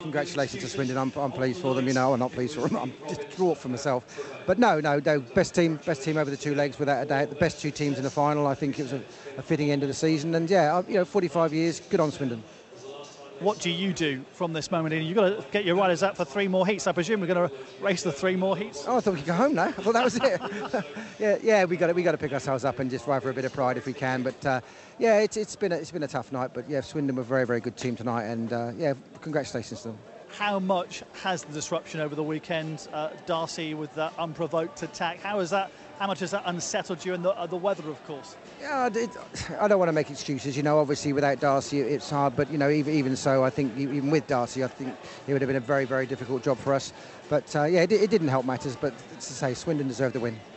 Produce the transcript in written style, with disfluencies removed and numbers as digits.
Congratulations to Swindon. I'm pleased for them. I'm not pleased for them. I'm distraught for myself. But no, best team over the two legs without a doubt. The best two teams in the final. I think it was a fitting end of the season. And 45 years. Good on Swindon. What do you do from this moment in? You've got to get your riders up for 3 more heats. I presume we're going to race the 3 more heats. Oh, I thought we could go home now. I thought that was it. yeah, we got to pick ourselves up and just ride for a bit of pride if we can. But it's been a tough night. But yeah, Swindon were a very, very good team tonight. And congratulations to them. How much has the disruption over the weekend, Darcy, with that unprovoked attack? How much has that unsettled you, and the weather, of course? Yeah, I don't want to make excuses. Obviously without Darcy it's hard. But even so, I think even with Darcy, I think it would have been a very, very difficult job for us. But it didn't help matters. But to say, Swindon deserved the win.